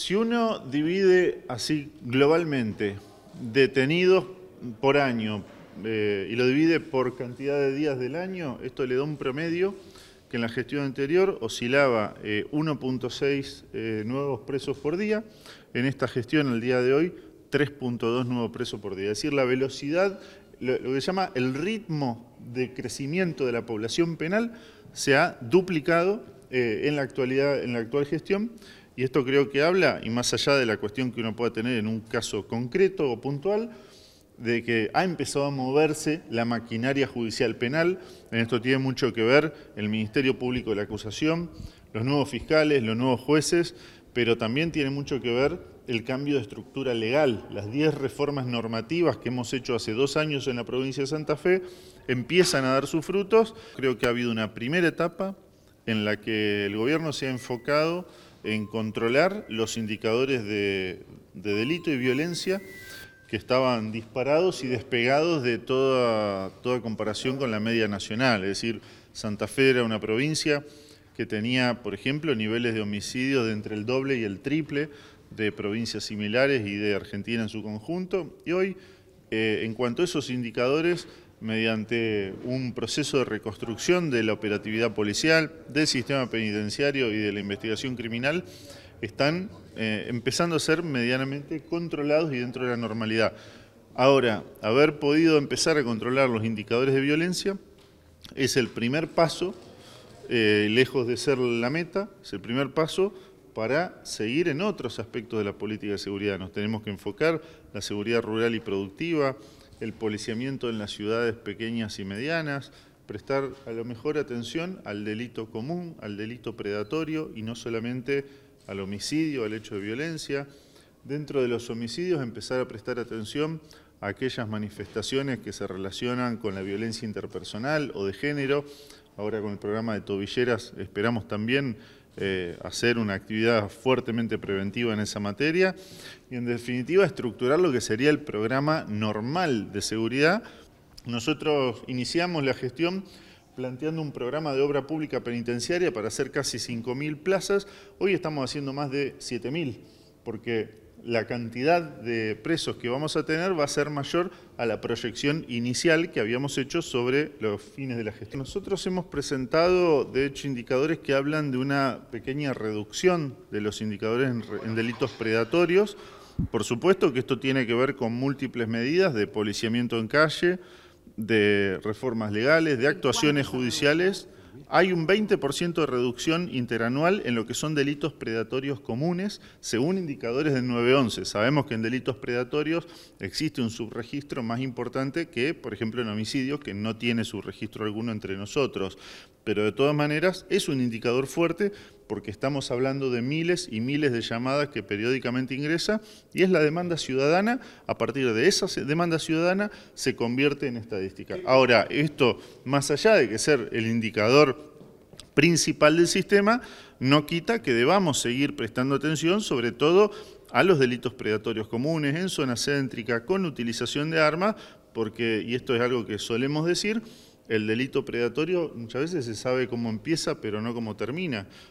Si uno divide así globalmente detenidos por año y lo divide por cantidad de días del año, esto le da un promedio que en la gestión anterior oscilaba 1.6 nuevos presos por día. En esta gestión, al día de hoy, 3.2 nuevos presos por día. Es decir, la velocidad, lo que se llama el ritmo de crecimiento de la población penal se ha duplicado en la actual gestión. Y esto creo que habla, y más allá de la cuestión que uno pueda tener en un caso concreto o puntual, de que ha empezado a moverse la maquinaria judicial penal. En esto tiene mucho que ver el Ministerio Público de la Acusación, los nuevos fiscales, los nuevos jueces, pero también tiene mucho que ver el cambio de estructura legal. Las 10 reformas normativas que hemos hecho hace 2 años en la provincia de Santa Fe empiezan a dar sus frutos. Creo que ha habido una primera etapa en la que el gobierno se ha enfocado en controlar los indicadores de delito y violencia que estaban disparados y despegados de toda comparación con la media nacional. Es decir, Santa Fe era una provincia que tenía, por ejemplo, niveles de homicidios de entre el doble y el triple de provincias similares y de Argentina en su conjunto. Y hoy, en cuanto a esos indicadores, mediante un proceso de reconstrucción de la operatividad policial, del sistema penitenciario y de la investigación criminal, están empezando a ser medianamente controlados y dentro de la normalidad. Ahora, haber podido empezar a controlar los indicadores de violencia es el primer paso, lejos de ser la meta, es el primer paso para seguir en otros aspectos de la política de seguridad. Nos tenemos que enfocar la seguridad rural y productiva, el policiamiento en las ciudades pequeñas y medianas, prestar a lo mejor atención al delito común, al delito predatorio y no solamente al homicidio, al hecho de violencia. Dentro de los homicidios empezar a prestar atención a aquellas manifestaciones que se relacionan con la violencia interpersonal o de género. Ahora con el programa de tobilleras esperamos también hacer una actividad fuertemente preventiva en esa materia y en definitiva estructurar lo que sería el programa normal de seguridad. Nosotros iniciamos la gestión planteando un programa de obra pública penitenciaria para hacer casi 5.000 plazas. Hoy estamos haciendo más de 7.000, porque la cantidad de presos que vamos a tener va a ser mayor a la proyección inicial que habíamos hecho sobre los fines de la gestión. Nosotros hemos presentado, de hecho, indicadores que hablan de una pequeña reducción de los indicadores en delitos predatorios. Por supuesto que esto tiene que ver con múltiples medidas de policiamiento en calle, de reformas legales, de actuaciones judiciales. Hay un 20% de reducción interanual en lo que son delitos predatorios comunes, según indicadores del 911. Sabemos que en delitos predatorios existe un subregistro más importante que, por ejemplo, en homicidios, que no tiene subregistro alguno entre nosotros. Pero de todas maneras es un indicador fuerte porque estamos hablando de miles y miles de llamadas que periódicamente ingresa y es la demanda ciudadana. A partir de esa demanda ciudadana se convierte en estadística. Ahora, esto, más allá de que ser el indicador principal del sistema, no quita que debamos seguir prestando atención, sobre todo a los delitos predatorios comunes, en zona céntrica, con utilización de armas, porque, y esto es algo que solemos decir, el delito predatorio muchas veces se sabe cómo empieza, pero no cómo termina.